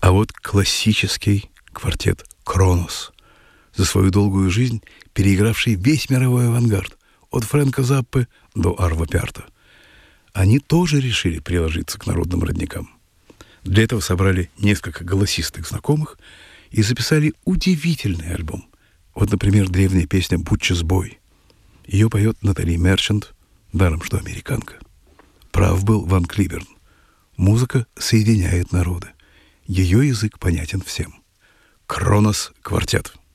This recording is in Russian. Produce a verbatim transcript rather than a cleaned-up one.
А вот классический квартет «Кронос», за свою долгую жизнь переигравший весь мировой авангард, от Фрэнка Заппы до Арво Пярта. Они тоже решили приложиться к народным родникам. Для этого собрали несколько голосистых знакомых и записали удивительный альбом. Вот, например, древняя песня «Бутчес Бой». Ее поет Натали Мерчант, даром что американка. Прав был Ван Клиберн. Музыка соединяет народы. Ее язык понятен всем. «Кронос Квартет».